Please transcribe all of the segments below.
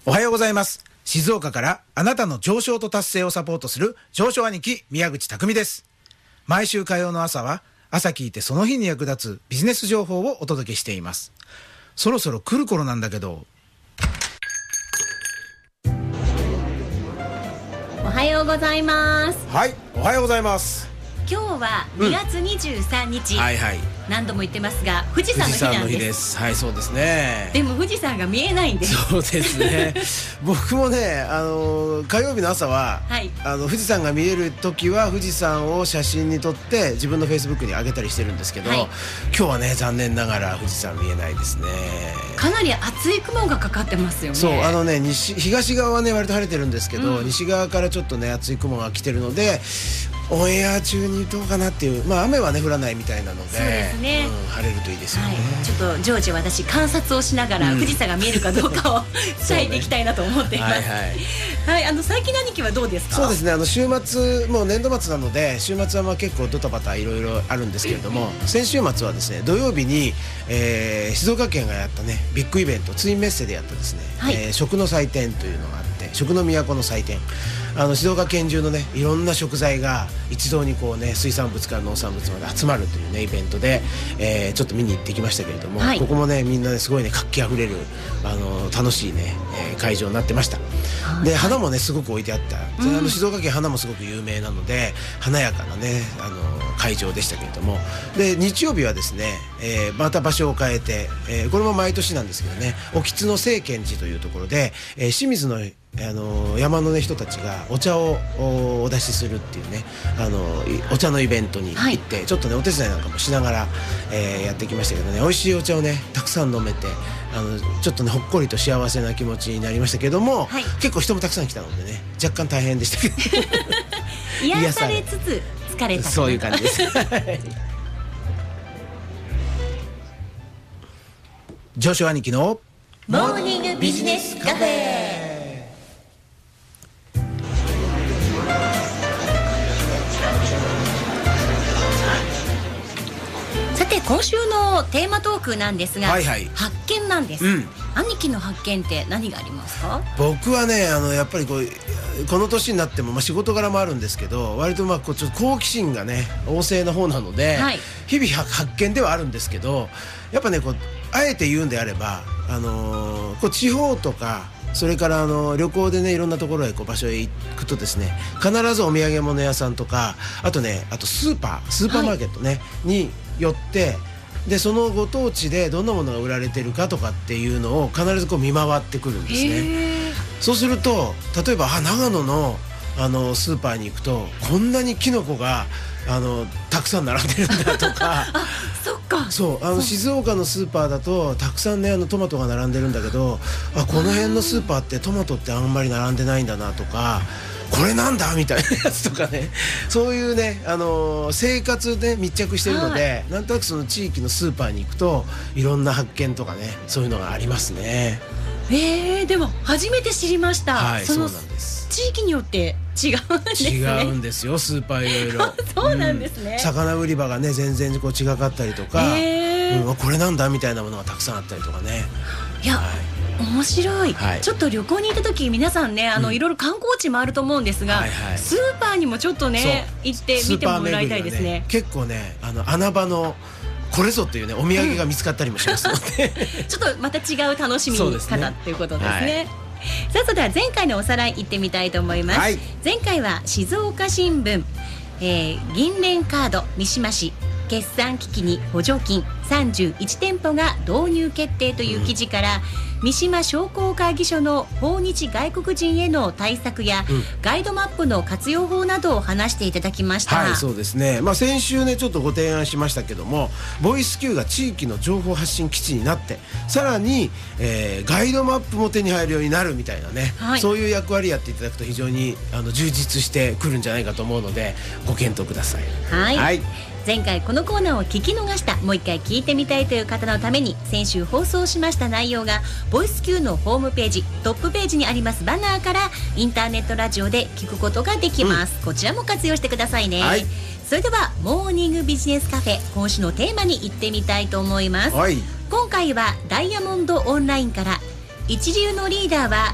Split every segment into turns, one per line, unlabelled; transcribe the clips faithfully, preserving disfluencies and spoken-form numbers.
おはようございます。静岡からあなたの上昇と達成をサポートする上昇兄貴宮口匠です。毎週火曜の朝は朝聞いてその日に役立つビジネス情報をお届けしています。そろそろ来る頃なんだけど。
おはようございます。
はい、おはようございます。
今日はにがつにじゅうさんにち、
うん、はいはい、
何度も言ってますが富士山の日なんです。
富士山の日です。はい、そうですね。
でも富士山が見えないんです。
そうですね僕もね、あの火曜日の朝は、はい、あの富士山が見える時は富士山を写真に撮って自分のフェイスブックに上げたりしてるんですけど、はい、今日はね残念ながら富士山見えないですね。
かなり厚い雲がかかってますよね。
そう、あのね西東側はね割と晴れてるんですけど、うん、西側からちょっとね厚い雲が来てるのでオンエア中にどうかなっていう、まあ雨はね降らないみたいなので、そうですね、うん、晴れるといいですよね、はい、ちょっ
と常時私観察をしながら富士山が見えるかどうかを伝えていきたいなと思っています。はい、はいはい、あの最近の兄貴はどうですか？
そうですね、あの週末もう年度末なので週末はまあ結構ドタバタいろいろあるんですけれども、先週末はですね土曜日に、えー、静岡県がやったねビッグイベントツインメッセでやったですね、はい、えー、食の祭典というのがあって、食の都の祭典、あの静岡県中のねいろんな食材が一堂にこうね水産物から農産物まで集まるというねイベントで、えー、ちょっと見に行ってきましたけれども、はい、ここもねみんなねすごいね活気あふれるあの楽しいね、えー、会場になってました。で花もねすごく置いてあった、うん、あの静岡県花もすごく有名なので華やかなねあの会場でしたけれども、で日曜日はですね、えー、また場所を変えて、えー、これも毎年なんですけどね、興津の清見寺というところで、えー、清水のあの山の、ね、人たちがお茶を お, お出しするっていうねあのお茶のイベントに行って、はい、ちょっとねお手伝いなんかもしながら、えー、やってきましたけどね、美味しいお茶をねたくさん飲めてあのちょっとねほっこりと幸せな気持ちになりましたけども、はい、結構人もたくさん来たのでね若干大変でしたけど
癒されつつ疲れた、
そういう感じです上昇兄貴の
モーニングビジネスカフェ。さて今週のテーマトークなんですが、はいはい、発見なんです、うん、兄貴の発見って何がありますか？
僕はねあのやっぱりこうこの年になっても、まあ、仕事柄もあるんですけど割とまあこうちょっと好奇心がね旺盛な方なので、はい、日々発見ではあるんですけど、やっぱねこうあえて言うんであれば、あのー、こう地方とかそれからあの旅行でねいろんなところへこう場所へ行くとですね必ずお土産物屋さんとかあとねあとスーパースーパーマーケットね、はい、に寄ってでそのご当地でどんなものが売られてるかとかっていうのを必ずこう見回ってくるんですね。そうすると例えばあ長野のあのスーパーに行くとこんなにキノコがあのたくさん並んでるんだとか
あそっか
そうあの静岡のスーパーだとたくさんねあのトマトが並んでるんだけどあこの辺のスーパーってトマトってあんまり並んでないんだなとかこれなんだみたいなやつとかねそういうね、あのー、生活で密着してるので、はい、なんとなくその地域のスーパーに行くといろんな発見とかねそういうのがありますね。
えー、でも初めて知りました、
はい、そのそうなんです。
地域によって違うんですね。
違うんですよスーパーいろいろ
そうなんですね、
うん、魚売り場がね全然こう違かったりとか、えーうん、これなんだみたいなものがたくさんあったりとかね。
いや、はい面白い、はい、ちょっと旅行に行った時皆さんねあの、うん、いろいろ観光地もあると思うんですが、はいはい、スーパーにもちょっとね行って見てもらいたいですね。
結構ねあの穴場のこれぞっていうねお土産が見つかったりもしますので、
うん、ちょっとまた違う楽しみ方っていうことですね。はい、さあそれでは前回のおさらい行ってみたいと思います。はい、前回は静岡新聞、えー、銀聯カード三島市決算機器に補助金さんじゅういちてんぽが導入決定という記事から、うん、三島商工会議所の訪日外国人への対策や、うん、ガイドマップの活用法などを話していただきました。
はいそうですね、まあ、先週ねちょっとご提案しましたけどもボイス Q が地域の情報発信基地になってさらに、えー、ガイドマップも手に入るようになるみたいなね、はい、そういう役割やっていただくと非常にあの充実してくるんじゃないかと思うのでご検討ください。
はい、はい前回このコーナーを聞き逃したもう一回聞いてみたいという方のために先週放送しました内容がボイス Q のホームページトップページにありますバナーからインターネットラジオで聞くことができます、うん、こちらも活用してくださいね、はい、それではモーニングビジネスカフェ今週のテーマに行ってみたいと思います、はい、今回はダイヤモンドオンラインから一流のリーダーは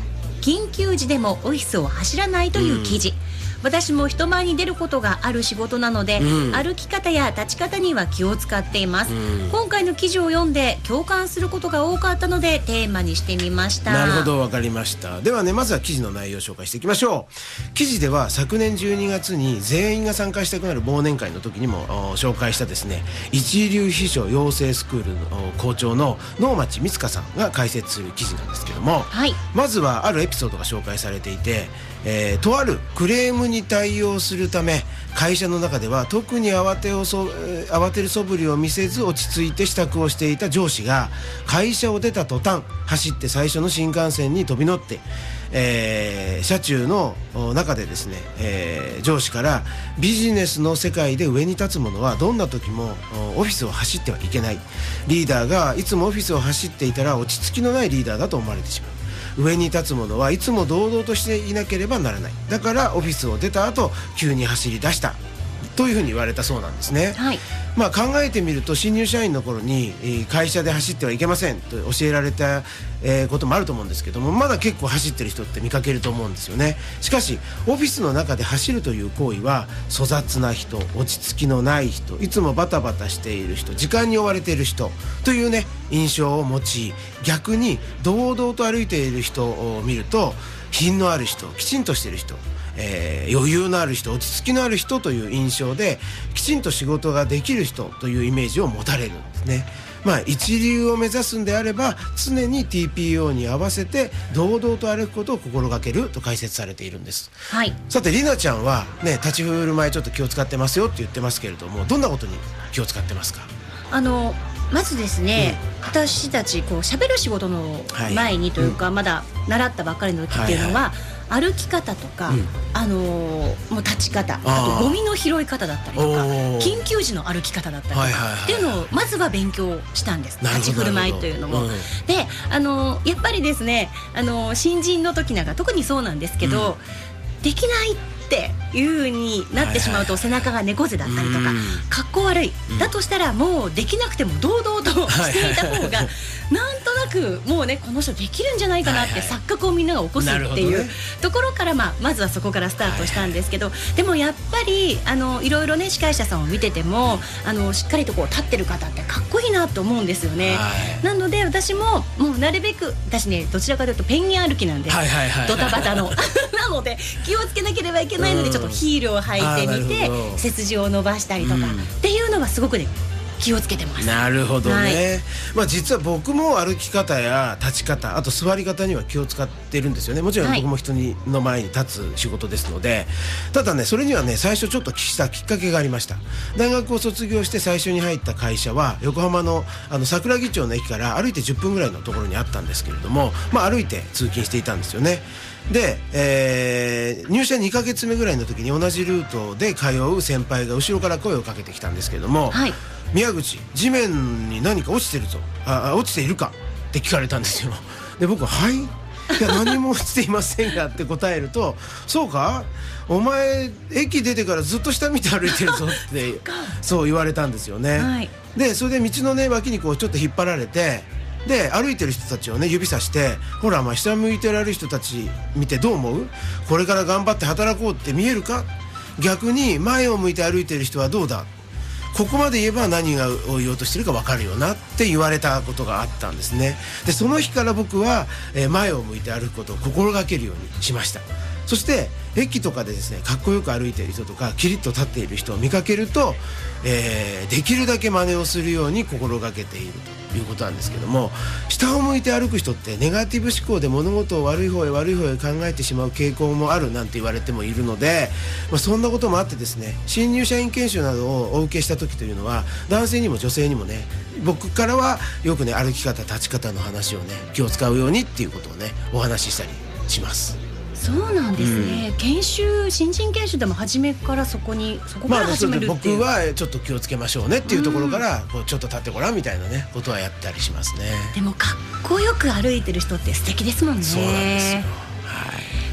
緊急時でもオフィスを走らないという記事、うん、私も人前に出ることがある仕事なので、うん、歩き方や立ち方には気を使っています、うん、今回の記事を読んで共感することが多かったのでテーマにしてみました。
なるほど、わかりました。ではね、まずは記事の内容を紹介していきましょう。記事では昨年じゅうにがつに全員が参加したくなる忘年会の時にも紹介したですね、一流秘書養成スクールの校長の能町光香さんが解説する記事なんですけども、はい、まずはあるエピソードが紹介されていて、えー、とあるクレームに対応するため会社の中では特に慌てをそ、えー、慌てる素振りを見せず落ち着いて支度をしていた上司が会社を出た途端走って最初の新幹線に飛び乗って、えー、車中の中でですね、えー、上司からビジネスの世界で上に立つ者はどんな時もオフィスを走ってはいけない、リーダーがいつもオフィスを走っていたら落ち着きのないリーダーだと思われてしまう、上に立つ者はいつも堂々としていなければならない、だからオフィスを出た後急に走り出したというふうに言われたそうなんですね、はい、まあ、考えてみると新入社員の頃に会社で走ってはいけませんと教えられたこともあると思うんですけども、まだ結構走ってる人って見かけると思うんですよね。しかしオフィスの中で走るという行為は粗雑な人、落ち着きのない人、いつもバタバタしている人、時間に追われている人というね印象を持ち、逆に堂々と歩いている人を見ると品のある人、きちんとしている人、えー、余裕のある人、落ち着きのある人という印象できちんと仕事ができる人というイメージを持たれるんですね。まあ、一流を目指すんであれば常に ティーピーオー に合わせて堂々と歩くことを心がけると解説されているんです、はい、さてりなちゃんは、ね、立ち振る舞いちょっと気を使ってますよって言ってますけれども、どんなことに気を使ってますか？
あのまずですね、うん、私たちこう喋る仕事の前にというか、はい、まだ習ったばっかりの時っていうのは、はいはい、歩き方とか、うん、あのー、もう立ち方、あとゴミの拾い方だったりとか緊急時の歩き方だったりとか、はいはいはい、っていうのをまずは勉強したんです。立ち振る舞いというのを、うん、で、あのー、やっぱりですね、あのー、新人の時なんか特にそうなんですけど、うん、できないっていう風になってしまうと背中が猫背だったりとか、はいはい、かっこ悪い、うん、だとしたらもうできなくても堂々としていた方がなんとなくもうねこの人できるんじゃないかなって錯覚をみんなが起こすっていう、ね、ところから、まあ、まずはそこからスタートしたんですけど、はいはい、でもやっぱりあのいろいろね司会者さんを見ててもあのしっかりとこう立ってる方ってかっこいいなと思うんですよね、はい、なので私ももうなるべく私ねどちらかというとペンギン歩きなんです、はいはいはい、ドタバタのなので気をつけなければいけないのでちょっとヒールを履いてみて背筋を伸ばしたりとか、うん、っていうのはすごくね気をつけてます。
なるほどね、はい、まあ、実は僕も歩き方や立ち方、あと座り方には気を使ってるんですよね。もちろん僕も人にの前に立つ仕事ですので、はい、ただねそれにはね最初ちょっとしたきっかけがありました。大学を卒業して最初に入った会社は横浜の、あの桜木町の駅から歩いてじゅっぷんぐらいのところにあったんですけれども、まあ、歩いて通勤していたんですよね。で、えー、入社にかげつめぐらいの時に同じルートで通う先輩が後ろから声をかけてきたんですけれども、はい、宮口、地面に何か落ちてるぞ、あ、落ちているかって聞かれたんですよ。で僕ははいいや何も落ちていませんがって答えるとそうかお前駅出てからずっと下見て歩いてるぞってそう言われたんですよね、はい、でそれで道のね脇にこうちょっと引っ張られて、で歩いてる人たちをね指さして、ほらお前下向いてられる人たち見てどう思う？これから頑張って働こうって見えるか？逆に前を向いて歩いてる人はどうだ？ここまで言えば何がを言おうとしてるか分かるよなって言われたことがあったんですね。でその日から僕は前を向いて歩くことを心がけるようにしました。そして駅とかでですねかっこよく歩いている人とかキリッと立っている人を見かけると、えー、できるだけ真似をするように心がけているということなんですけども、下を向いて歩く人ってネガティブ思考で物事を悪い方へ悪い方へ考えてしまう傾向もあるなんて言われてもいるので、まあ、そんなこともあってですね、新入社員研修などをお受けした時というのは男性にも女性にもね、僕からはよくね歩き方立ち方の話をね気を使うようにっていうことをねお話ししたりします。
そうなんですね、うん、研修新人研修でも初めからそこにそこから始めるっていう、
まあ、僕はちょっと気をつけましょうねっていうところから、うん、こうちょっと立ってごらんみたいなねことはやったりしますね。
でもかっこよく歩いてる人って素敵ですもんね。
そうなんですよ、はい、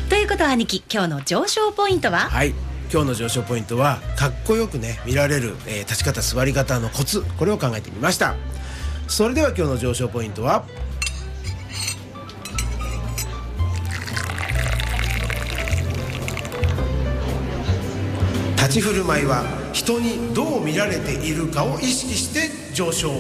ということは兄貴、今日の上昇ポイントは？
はい、今日の上昇ポイントはかっこよくね見られる、えー、立ち方座り方のコツ、これを考えてみました。それでは今日の上昇ポイントは立ち振る舞いは人にどう見られているかを意識して上昇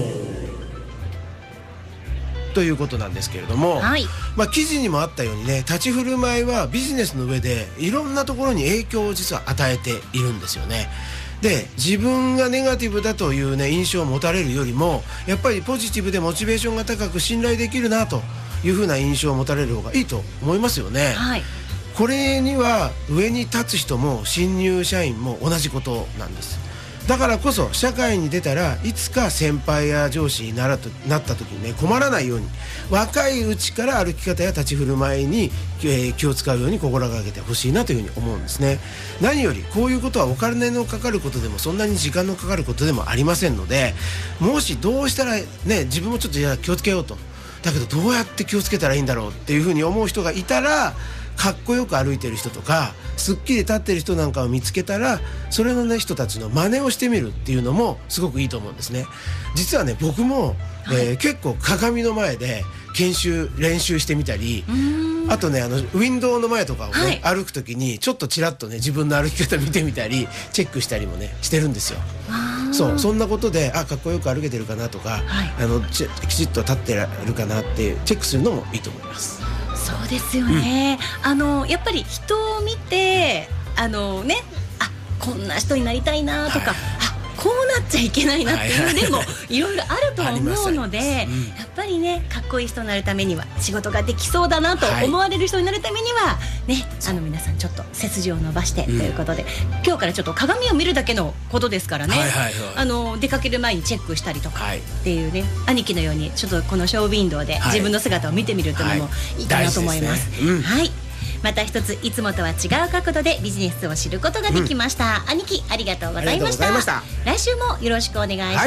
ということなんですけれども、はい、まあ、記事にもあったようにね、立ち振る舞いはビジネスの上でいろんなところに影響を実は与えているんですよね。で、自分がネガティブだという、ね、印象を持たれるよりも、やっぱりポジティブでモチベーションが高く信頼できるなというふうな印象を持たれる方がいいと思いますよね。はい、これには上に立つ人も新入社員も同じことなんです。だからこそ社会に出たらいつか先輩や上司にならとなった時にね、困らないように若いうちから歩き方や立ち振る舞いに、えー、気を使うように心がけてほしいなというふうに思うんですね。何よりこういうことはお金のかかることでもそんなに時間のかかることでもありませんので、もしどうしたらね、自分もちょっといや気をつけようと、だけどどうやって気をつけたらいいんだろうっていうふうに思う人がいたら、かっこよく歩いてる人とかすっきり立ってる人なんかを見つけたら、それの、ね、人たちの真似をしてみるっていうのもすごくいいと思うんですね。実はね、僕も、はい、えー、結構鏡の前で研修練習してみたり、あとね、あのウィンドウの前とかをね、はい、歩くときにちょっとちらっとね自分の歩き方見てみたりチェックしたりもねしてるんですよ。そう、そんなことで、あ、かっこよく歩けてるかなとか、はい、あのちきちっと立ってるかなっていうチェックするのもいいと思います。
そうですよね、うん、あのやっぱり人を見て、あのね、あ、こんな人になりたいなとか、はい、あ、こうなっちゃいけないなっていうのでも、はい、いろいろあると思うので、うん、やっぱりね、かっこいい人になるためには、仕事ができそうだなと思われる人になるためには、はい、ね、あの皆さんちょっと背筋を伸ばして、うん、ということで、今日からちょっと鏡を見るだけのことですからね、はいはいはい、あの出かける前にチェックしたりとかっていうね、はい、兄貴のようにちょっとこのショーウィンドウで自分の姿を見てみるというのもいいかなと思います。はい、ね、うん、はい、また一ついつもとは違う角度でビジネスを知ることができました、うん、兄貴ありがとうございました。来週もよろしくお願いします。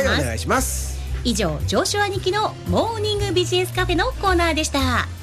はい、お願いします。
以上、上昇兄貴のモーニングビジネスカフェのコーナーでした。